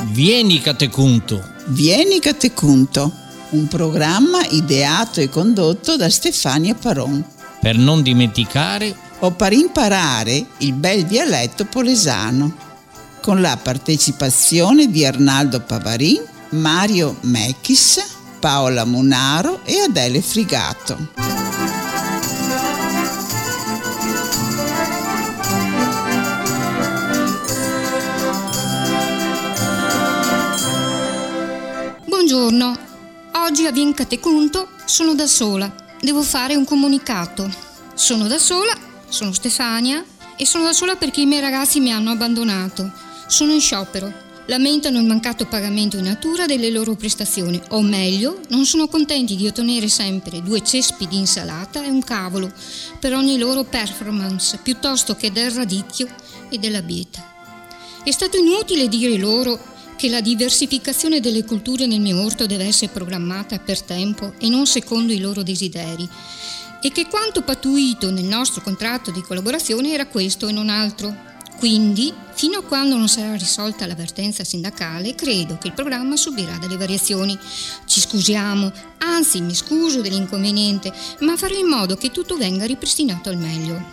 Vieni Catecunto. Vieni Catecunto, un programma ideato e condotto da Stefania Paron. Per non dimenticare o per imparare il bel dialetto polesano, con la partecipazione di Arnaldo Pavarin, Mario Mechis, Paola Munaro e Adele Frigato. Buongiorno, oggi a Vien Catecunto sono da sola, devo fare un comunicato. Sono da sola, sono Stefania e sono da sola perché i miei ragazzi mi hanno abbandonato. Sono in sciopero, lamentano il mancato pagamento in natura delle loro prestazioni, o meglio, non sono contenti di ottenere sempre 2 cespi di insalata e un cavolo per ogni loro performance, piuttosto che del radicchio e della bieta. È stato inutile dire loro che la diversificazione delle culture nel mio orto deve essere programmata per tempo e non secondo i loro desideri, e che quanto pattuito nel nostro contratto di collaborazione era questo e non altro. Quindi, fino a quando non sarà risolta l'avvertenza sindacale, credo che il programma subirà delle variazioni. Ci scusiamo, anzi mi scuso dell'inconveniente, ma farò in modo che tutto venga ripristinato al meglio.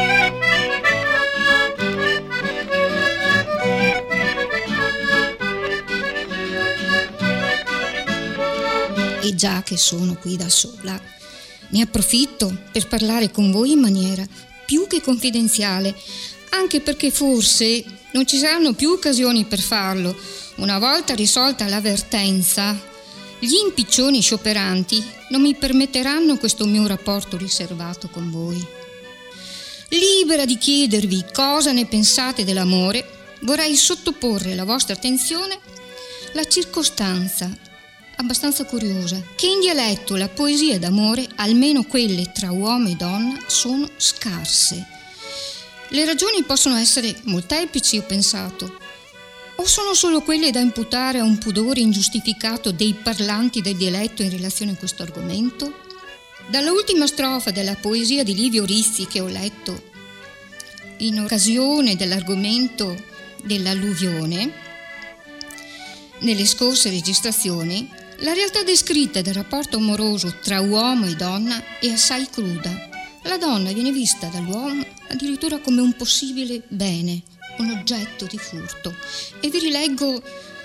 E già che sono qui da sola, ne approfitto per parlare con voi in maniera più che confidenziale, anche perché forse non ci saranno più occasioni per farlo. Una volta risolta l'avvertenza, gli impiccioni scioperanti non mi permetteranno questo mio rapporto riservato con voi. Libera di chiedervi cosa ne pensate dell'amore, vorrei sottoporre alla vostra attenzione la circostanza abbastanza curiosa che in dialetto la poesia d'amore, almeno quelle tra uomo e donna, sono scarse. Le ragioni possono essere molteplici, ho pensato, o sono solo quelle da imputare a un pudore ingiustificato dei parlanti del dialetto in relazione a questo argomento? Dalla ultima strofa della poesia di Livio Rizzi che ho letto in occasione dell'argomento dell'alluvione nelle scorse registrazioni, la realtà descritta del rapporto amoroso tra uomo e donna è assai cruda. La donna viene vista dall'uomo addirittura come un possibile bene, un oggetto di furto. E vi rileggo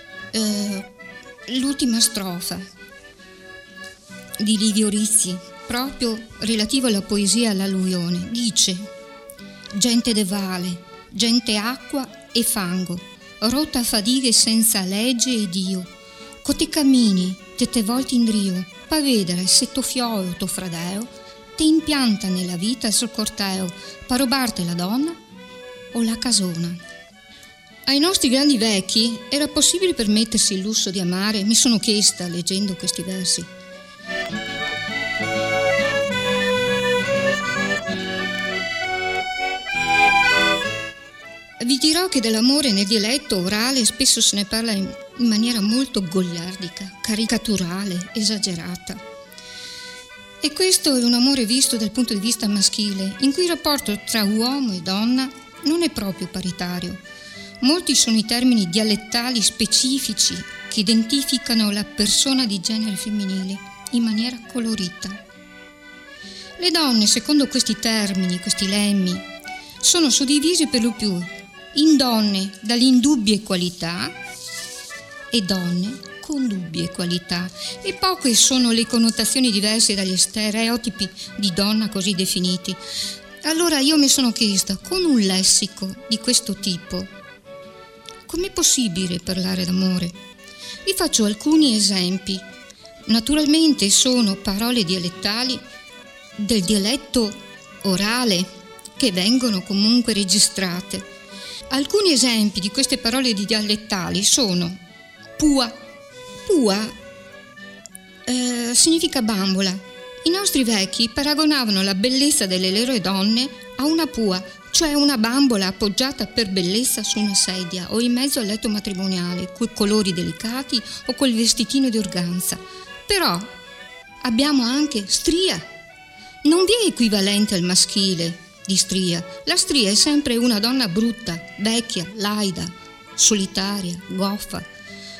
l'ultima strofa di Livio Rizzi, proprio relativo alla poesia all'alluvione. Dice: gente de vale, gente acqua e fango, rotta fadighe senza legge e Dio, cote cammini, te volti in drio, pa vedere se to fioi o to fradeo, te impianta nella vita sul corteo, pa robarte la donna o la casona. Ai nostri grandi vecchi era possibile permettersi il lusso di amare? Mi sono chiesta leggendo questi versi. Vi dirò che dell'amore nel dialetto orale spesso se ne parla in maniera molto goliardica, caricaturale, esagerata. E questo è un amore visto dal punto di vista maschile, in cui il rapporto tra uomo e donna non è proprio paritario. Molti sono i termini dialettali specifici che identificano la persona di genere femminile in maniera colorita. Le donne, secondo questi termini, questi lemmi, sono suddivise per lo più in donne dalle indubbie qualità e donne con dubbie qualità, e poche sono le connotazioni diverse dagli stereotipi di donna così definiti. Allora io mi sono chiesta, con un lessico di questo tipo, com'è possibile parlare d'amore? Vi faccio alcuni esempi. Naturalmente sono parole dialettali del dialetto orale che vengono comunque registrate. Alcuni esempi di queste parole dialettali sono pua. Pua significa bambola. I nostri vecchi paragonavano la bellezza delle loro donne a una pua, cioè una bambola appoggiata per bellezza su una sedia o in mezzo al letto matrimoniale, coi colori delicati o col vestitino di organza. Però abbiamo anche stria. Non vi è equivalente al maschile di stria. La stria è sempre una donna brutta, vecchia, laida, solitaria, goffa.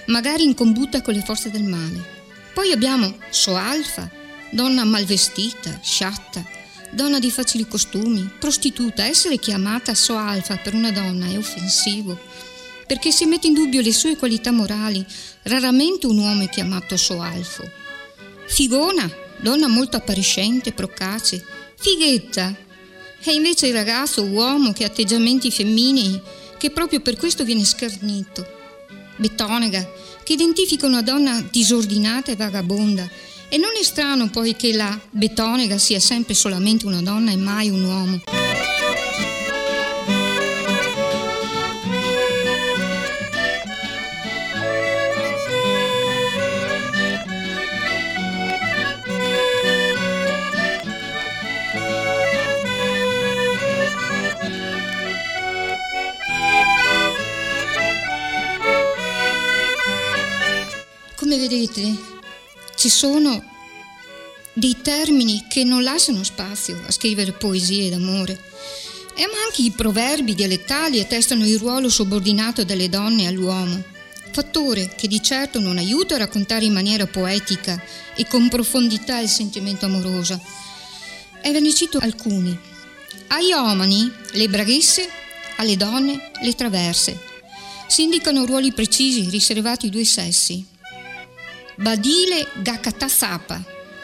magari in combutta con le forze del male. Poi abbiamo Soalfa, donna malvestita, sciatta, donna di facili costumi, prostituta. Essere chiamata Soalfa per una donna è offensivo, perché si mette in dubbio le sue qualità morali. Raramente un uomo è chiamato Soalfo. Figona, donna molto appariscente, procace. Fighetta è invece il ragazzo uomo che ha atteggiamenti femminei, che proprio per questo viene scernito. Betonega, che identifica una donna disordinata e vagabonda. E non è strano poi che la betonega sia sempre solamente una donna e mai un uomo. Come vedete, ci sono dei termini che non lasciano spazio a scrivere poesie d'amore. Ma anche i proverbi dialettali attestano il ruolo subordinato delle donne all'uomo, fattore che di certo non aiuta a raccontare in maniera poetica e con profondità il sentimento amoroso. E ve ne cito alcuni. Agli uomini le braghesse, alle donne le traverse. Si indicano ruoli precisi riservati ai due sessi. Badile gakata sapa.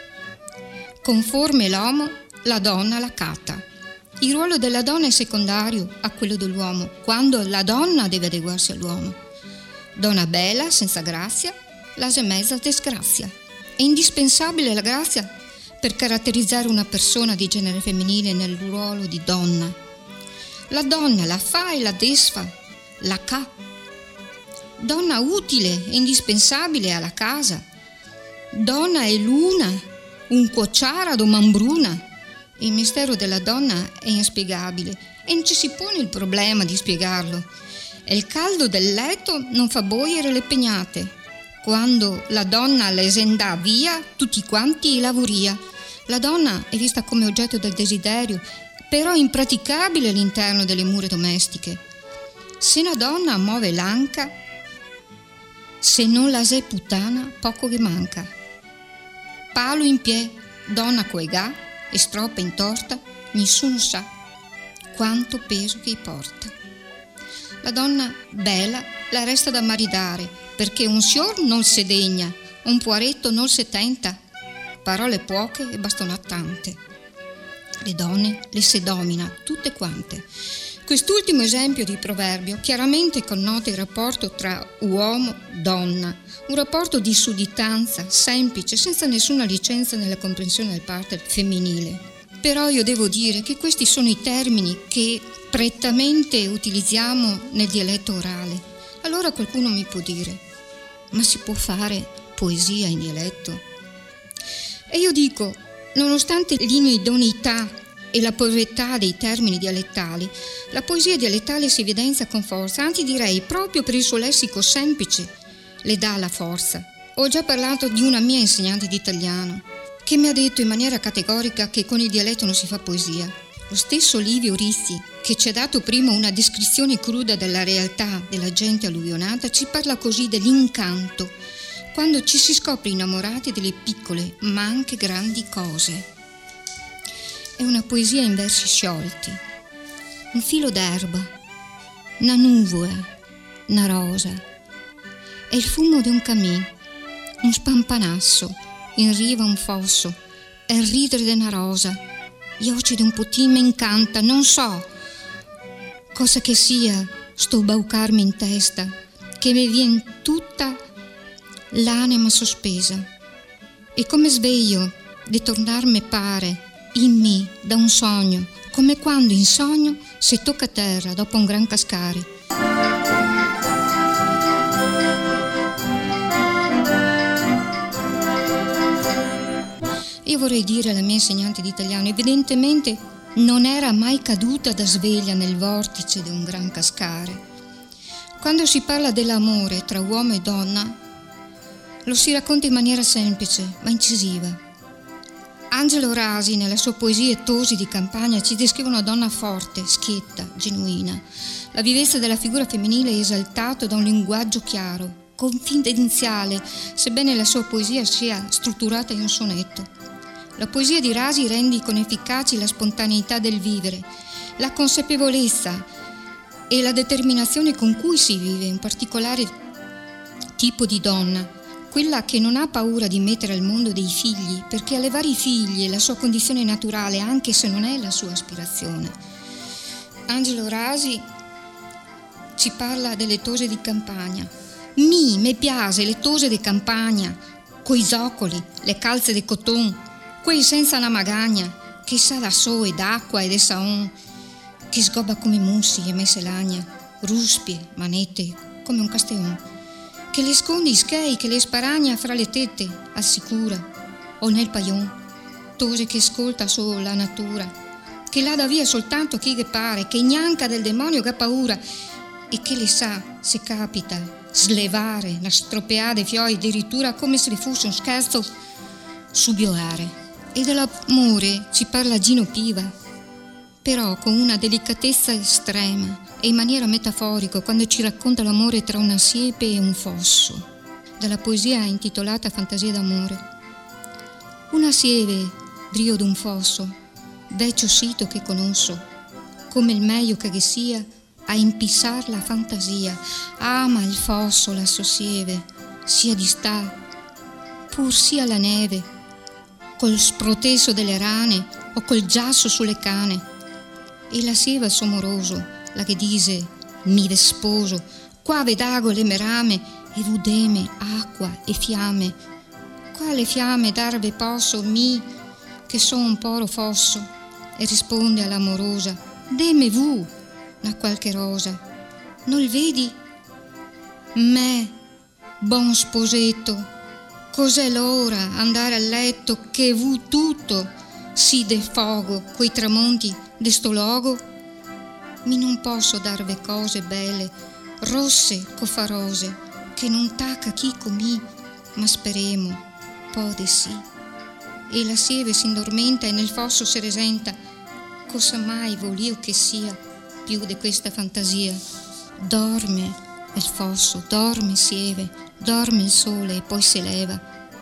Conforme l'uomo, la donna la cata. Il ruolo della donna è secondario a quello dell'uomo, quando la donna deve adeguarsi all'uomo. Donna bella, senza grazia, l'ase mezza disgrazia. È indispensabile la grazia per caratterizzare una persona di genere femminile nel ruolo di donna. La donna la fa e la desfa, la ca. Donna utile e indispensabile alla casa. Donna è luna, un cuocciara do mambruna. Il mistero della donna è inspiegabile e non ci si pone il problema di spiegarlo. E il caldo del letto non fa boiere le pegnate. Quando la donna l'esenda via, tutti quanti lavoria. La donna è vista come oggetto del desiderio, però impraticabile all'interno delle mura domestiche. Se una donna muove l'anca, se non la sei puttana, poco che manca. Palo in pie, donna coegà e stroppa in torta, nessuno sa quanto peso che porta. La donna bella la resta da maridare, perché un sior non se degna, un poaretto non se tenta, parole poche e bastonate tante. Le donne le se domina tutte quante. Quest'ultimo esempio di proverbio chiaramente connota il rapporto tra uomo-donna, un rapporto di sudditanza, semplice, senza nessuna licenza nella comprensione del partner femminile. Però io devo dire che questi sono i termini che prettamente utilizziamo nel dialetto orale. Allora qualcuno mi può dire, ma si può fare poesia in dialetto? E io dico, nonostante l'inidoneità e la povertà dei termini dialettali, la poesia dialettale si evidenzia con forza, anzi direi proprio per il suo lessico semplice le dà la forza. Ho già parlato di una mia insegnante di italiano che mi ha detto in maniera categorica che con il dialetto non si fa poesia. Lo stesso Livio Rizzi, che ci ha dato prima una descrizione cruda della realtà della gente alluvionata, ci parla così dell'incanto, quando ci si scopre innamorati delle piccole ma anche grandi cose. È una poesia in versi sciolti, un filo d'erba, una nuvola, una rosa, è il fumo di un cammin, un spampanasso, in riva un fosso, è il ridere di una rosa, gli occhi di un putin mi incanta, non so cosa che sia sto baucarmi in testa, che mi vien tutta l'anima sospesa, e come sveglio di tornarmi pare in me da un sogno, come quando in sogno si tocca terra dopo un gran cascare. Io vorrei dire alla mia insegnante di italiano, evidentemente non era mai caduta da sveglia nel vortice di un gran cascare. Quando si parla dell'amore tra uomo e donna, lo si racconta in maniera semplice ma incisiva. Angelo Rasi, nella sua poesia Tosi di campagna, ci descrive una donna forte, schietta, genuina. La vivezza della figura femminile è esaltata da un linguaggio chiaro, confidenziale, sebbene la sua poesia sia strutturata in un sonetto. La poesia di Rasi rende con efficacia la spontaneità del vivere, la consapevolezza e la determinazione con cui si vive un particolare tipo di donna, quella che non ha paura di mettere al mondo dei figli, perché allevare i figli è la sua condizione naturale, anche se non è la sua aspirazione. Angelo Rasi ci parla delle tose di campagna. Me piace le tose di campagna, coi zoccoli, le calze di coton, quei senza una magagna, che sa da so e d'acqua e de saon, che sgobba come mussi e messe lagna, ruspie, manette, come un castellon, che le scondi schei, che le sparagna fra le tette, assicura, o nel paion, tose che ascolta solo la natura, che la dà via soltanto chi che pare, che gnanca del demonio che ha paura, e che le sa, se capita, slevare, stropeare fioi, addirittura come se le fosse un scherzo, subiolare. E dell'amore ci parla Gino Piva, però con una delicatezza estrema e in maniera metaforica, quando ci racconta l'amore tra una siepe e un fosso, dalla poesia intitolata Fantasia d'amore. Una siepe, drio d'un fosso, vecchio sito che conosco, come il meglio che sia, a impissar la fantasia, ama il fosso, la sossieve, sia di sta, pur sia la neve, col sproteso delle rane o col giasso sulle cane, e la sieva somoroso, la che dice mi vesposo, qua vedago le merame e vudeme acqua e fiamme, quale fiamme darve posso mi che son un poro fosso, e risponde all'amorosa deme vu la qualche rosa, non il vedi? Me, bon sposetto, cos'è l'ora andare a letto che vu tutto si de fogo quei tramonti de sto logo? Mi non posso darve cose belle, rosse cofarose, che non tacca chi comì, ma speremo, pode sì. E la sieve si indormenta e nel fosso si resenta, cosa mai volio che sia più di questa fantasia? Dorme il fosso, dorme sieve, dorme il sole e poi si leva.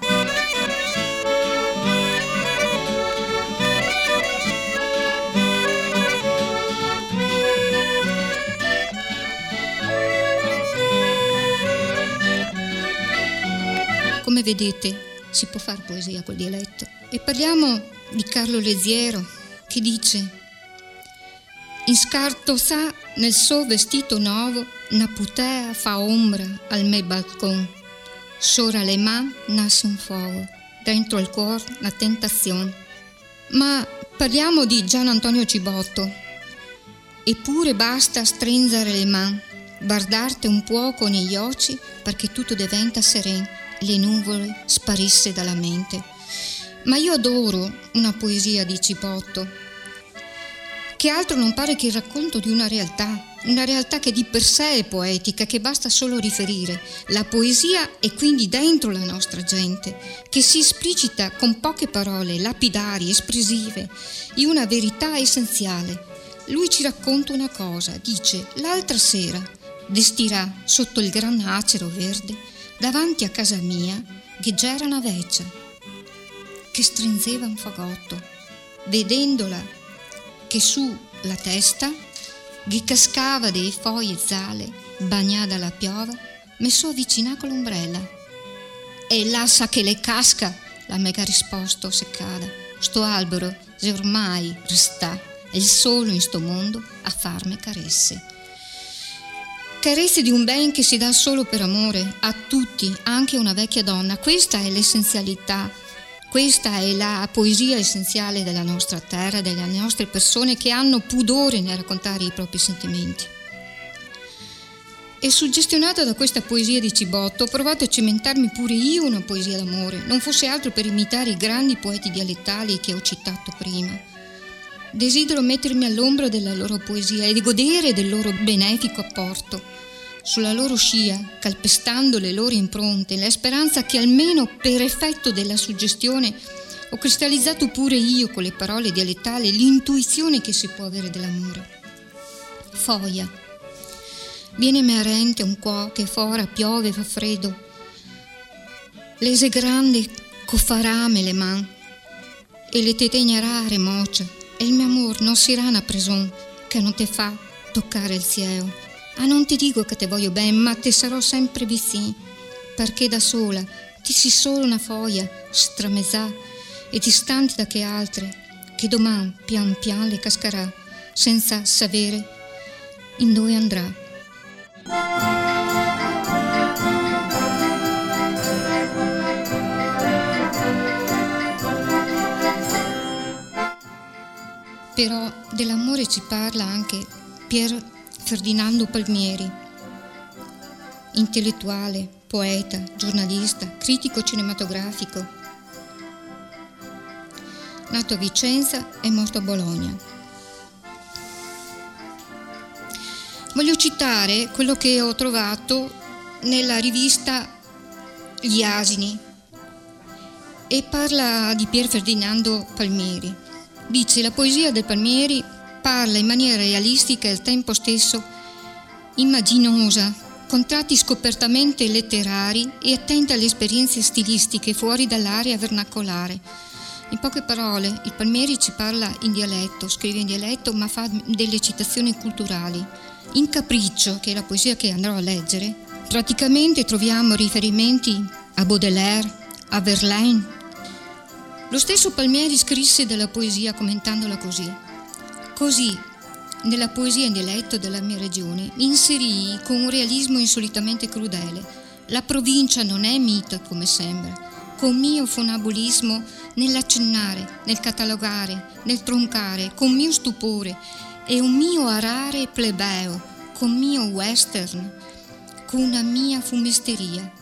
Come vedete, si può fare poesia col dialetto. E parliamo di Carlo Leziero, che dice: in scarto sa nel suo vestito nuovo, una putea fa ombra al me balcon, sora le man nasce un fuoco, dentro il cuore la tentazione. Ma parliamo di Gian Antonio Cibotto. Eppure basta stringere le mani, guardarti un poco negli occhi perché tutto diventa sereno, le nuvole sparisse dalla mente. Ma io adoro una poesia di Cibotto, che altro non pare che il racconto di una realtà che di per sé è poetica, che basta solo riferire. La poesia è quindi dentro la nostra gente, che si esplicita con poche parole, lapidarie, espressive, in una verità essenziale. Lui ci racconta una cosa, dice: l'altra sera, destirà sotto il gran acero verde, davanti a casa mia, che c'era una vecchia, che stringeva un fagotto. Vedendola che su la testa gli cascava dei foglie zale, bagnata la piova, mi so avvicina con l'ombrella. E lascia che le casca, la mega risposto seccata. Sto albero se ormai resta il solo in sto mondo a farmi carezze. Carezze di un ben che si dà solo per amore a tutti, anche a una vecchia donna. Questa è l'essenzialità. Questa è la poesia essenziale della nostra terra, delle nostre persone che hanno pudore nel raccontare i propri sentimenti. E suggestionata da questa poesia di Cibotto, ho provato a cimentarmi pure io una poesia d'amore, non fosse altro per imitare i grandi poeti dialettali che ho citato prima. Desidero mettermi all'ombra della loro poesia e di godere del loro benefico apporto. Sulla loro scia, calpestando le loro impronte, la speranza che almeno per effetto della suggestione ho cristallizzato pure io con le parole dialettali l'intuizione che si può avere dell'amore. Foglia. Viene merente un po' che fora piove e fa freddo. Lese grande co farame le man e le te tegnerare mocia e il mio amor non si rana preson che non te fa toccare il cielo. Non ti dico che te voglio bene, ma te sarò sempre vicino, perché da sola ti si solo una foglia stramesà e distante da che altre che domani pian pian le cascherà senza sapere in dove andrà. Però dell'amore ci parla anche Pier Ferdinando Palmieri, intellettuale, poeta, giornalista, critico cinematografico, nato a Vicenza e morto a Bologna. Voglio citare quello che ho trovato nella rivista Gli Asini e parla di Pier Ferdinando Palmieri. Dice: la poesia del Palmieri parla in maniera realistica e al tempo stesso immaginosa, con tratti scopertamente letterari e attenta alle esperienze stilistiche fuori dall'area vernacolare. In poche parole, il Palmieri ci parla in dialetto, scrive in dialetto, ma fa delle citazioni culturali. In Capriccio, che è la poesia che andrò a leggere, praticamente troviamo riferimenti a Baudelaire, a Verlaine. Lo stesso Palmieri scrisse della poesia commentandola così. Così, nella poesia in dialetto della mia regione, inserii con un realismo insolitamente crudele. La provincia non è mito come sembra, con mio fonabolismo nell'accennare, nel catalogare, nel troncare, con mio stupore e un mio arare plebeo, con mio western, con una mia fumisteria.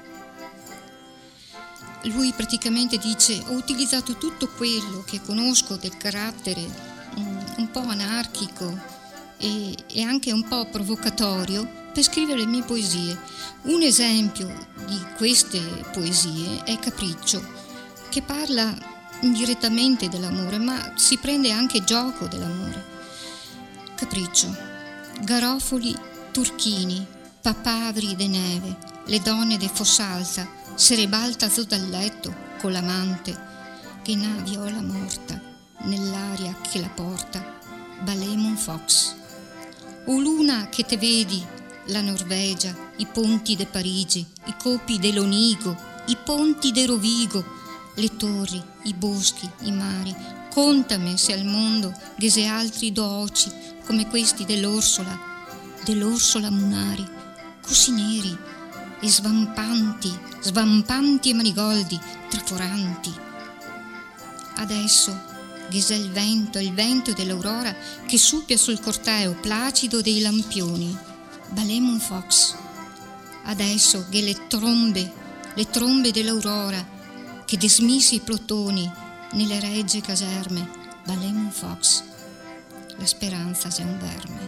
Lui praticamente dice: ho utilizzato tutto quello che conosco del carattere un po' anarchico e anche un po' provocatorio per scrivere le mie poesie. Un esempio di queste poesie è Capriccio, che parla indirettamente dell'amore, ma si prende anche gioco dell'amore. Capriccio: garofoli turchini, papaveri de neve, le donne de Fossalta, se ribalta su dal letto con l'amante, che na viola morta nell'aria che la porta, Balemon Fox. O luna che te vedi, la Norvegia, i ponti de Parigi, i copi de Lonigo, i ponti de Rovigo, le torri, i boschi, i mari, contame se al mondo ghese altri dooci come questi dell'Orsola Munari, così neri e svampanti e manigoldi, traforanti. Adesso ghese il vento dell'aurora che suppia sul corteo placido dei lampioni, Balemon Fox. Adesso che le trombe dell'aurora che dismisi i plotoni nelle regge caserme, Balemon Fox. La speranza è un verme.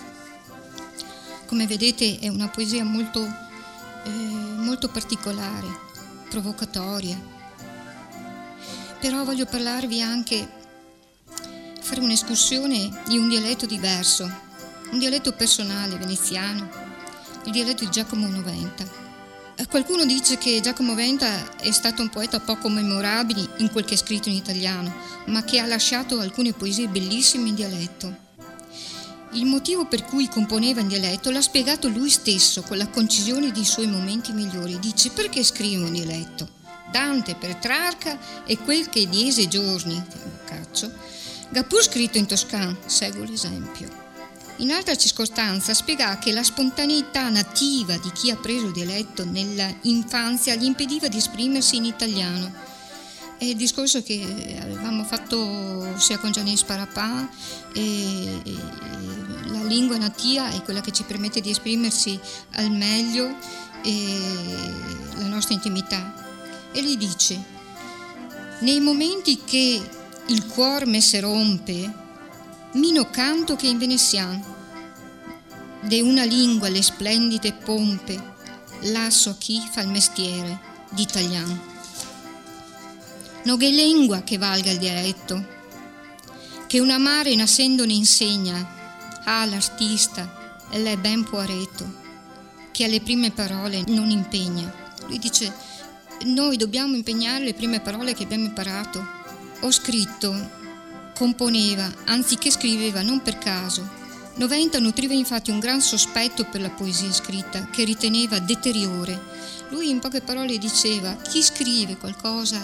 Come vedete è una poesia molto particolare, provocatoria. Però voglio parlarvi anche, fare un'escursione di un dialetto diverso, un dialetto personale veneziano, il dialetto di Giacomo Noventa. Qualcuno dice che Giacomo Noventa è stato un poeta poco memorabile in quel che è scritto in italiano, ma che ha lasciato alcune poesie bellissime in dialetto. Il motivo per cui componeva in dialetto l'ha spiegato lui stesso con la concisione dei suoi momenti migliori. Dice: perché scrivo in dialetto? Dante, Petrarca e quel che diese giorni, Boccaccio, ga pur scritto in toscano, seguo l'esempio. In altra circostanza spiega che la spontaneità nativa di chi ha preso il dialetto nella infanzia gli impediva di esprimersi in italiano. È il discorso che avevamo fatto sia con Gianni Sparapà, e la lingua natia è quella che ci permette di esprimersi al meglio la nostra intimità. E gli dice: nei momenti che il cuor me se rompe, mino canto che in veneziano, de una lingua le splendide pompe, lasso a chi fa il mestiere d'italiano. No che lingua che valga il dialetto, che una mare nascendo ne insegna, l'artista, è ben poaretto, che alle prime parole non impegna. Lui dice, noi dobbiamo impegnare le prime parole che abbiamo imparato. Ho scritto, componeva, anziché scriveva, non per caso. Noventa nutriva infatti un gran sospetto per la poesia scritta, che riteneva deteriore. Lui in poche parole diceva, chi scrive qualcosa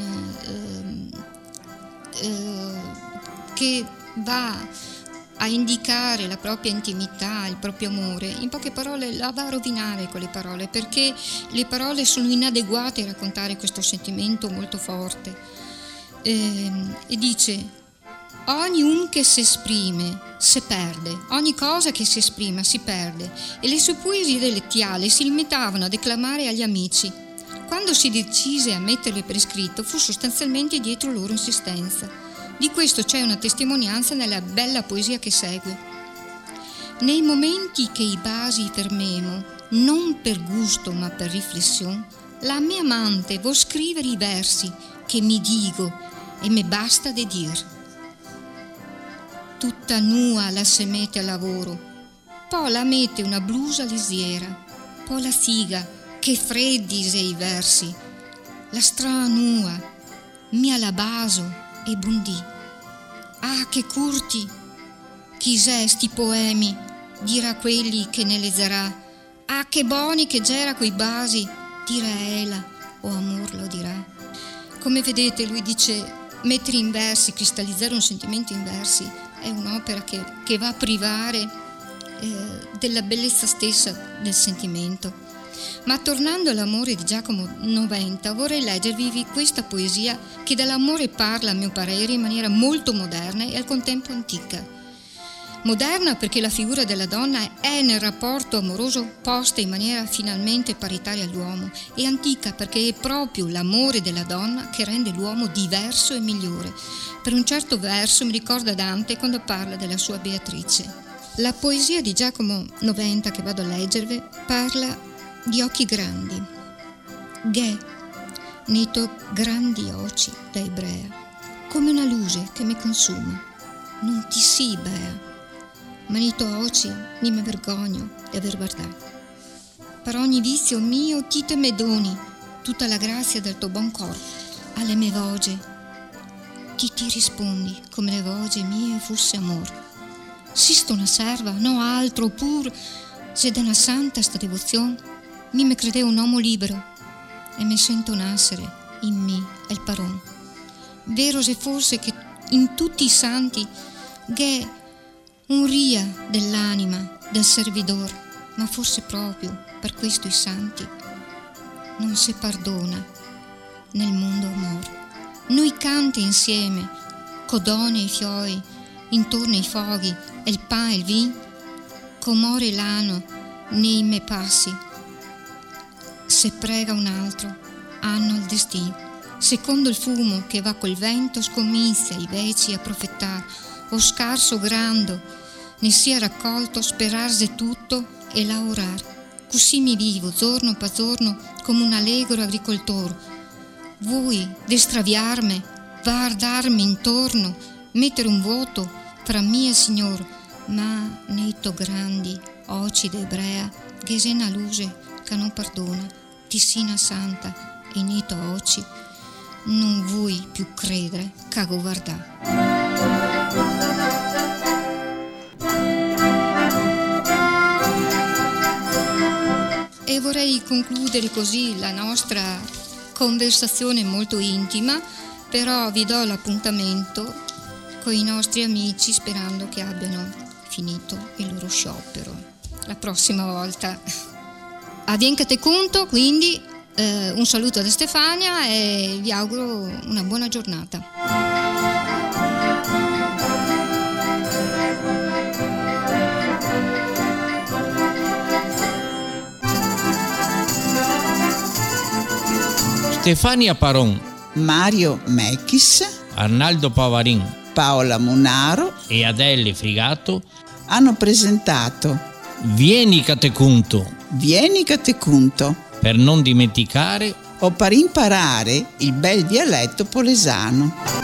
che va a indicare la propria intimità, il proprio amore, in poche parole la va a rovinare quelle parole, perché le parole sono inadeguate a raccontare questo sentimento molto forte. E dice, ogni che si esprime si perde, ogni cosa che si esprima si perde, e le sue poesie dilettiali si limitavano a declamare agli amici. Quando si decise a metterle per iscritto fu sostanzialmente dietro loro insistenza. Di questo c'è una testimonianza nella bella poesia che segue. Nei momenti che i basi fermemo, non per gusto ma per riflessione, la mia amante vuol scrivere i versi che mi dico e me basta de dir. Tutta nua la se mette al lavoro, poi la mette una blusa lisiera, poi la siga, che freddi se i versi, la strana nua, mia la baso e bundì. Ah, che curti, chis'è sti poemi, dirà quelli che ne leggerà. Ah, che boni che gera quei basi, dirà ela, o amor lo dirà. Come vedete, lui dice, mettere in versi, cristallizzare un sentimento in versi, è un'opera che va a privare della bellezza stessa del sentimento. Ma tornando all'amore di Giacomo Noventa, vorrei leggervi questa poesia che dell'amore parla, a mio parere, in maniera molto moderna e al contempo antica. Moderna perché la figura della donna è nel rapporto amoroso posta in maniera finalmente paritaria all'uomo, e antica perché è proprio l'amore della donna che rende l'uomo diverso e migliore. Per un certo verso mi ricorda Dante quando parla della sua Beatrice. La poesia di Giacomo Noventa che vado a leggervi parla di occhi grandi. Ghe, nito grandi occhi da ebrea, come una luce che mi consuma. Non ti si bea, ma nito occhi mi me vergogno di aver guardato. Per ogni vizio mio ti te me doni tutta la grazia del tuo buon cor. Alle mie voce ti rispondi come le voce mie fosse amor. Sisto una serva, no altro, pur se da una santa sta devozione mi me credeo un uomo libero e mi sento nascere in me il paron. Vero se forse che in tutti i santi gh'è un ria dell'anima del servidor, ma forse proprio per questo i santi non si perdona nel mondo amor. Noi canti insieme, codone e fioi, intorno ai foghi, e il pan e il vin, com'ore l'ano nei me passi. Se prega un altro, hanno il destino. Secondo il fumo che va col vento scommizia i veci a profettar, o scarso o grando, ne sia raccolto sperarse tutto e lavorar. Così mi vivo, giorno per giorno, come un allegro agricoltor. Vuoi destraviarmi, guardarmi intorno, mettere un voto fra mia signor, ma neito grandi occhi d'ebrea, che se una luce che non perdona, ti sina santa e neito occhi, non vuoi più credere che guardare. E vorrei concludere così la nostra conversazione molto intima, però vi do l'appuntamento con i nostri amici sperando che abbiano finito il loro sciopero la prossima volta. Adiencate conto, quindi un saluto da Stefania e vi auguro una buona giornata. Stefania Paron, Mario Mechis, Arnaldo Pavarin, Paola Munaro e Adele Frigato hanno presentato Vieni Catecunto, Vieni Catecunto, per non dimenticare o per imparare il bel dialetto polesano.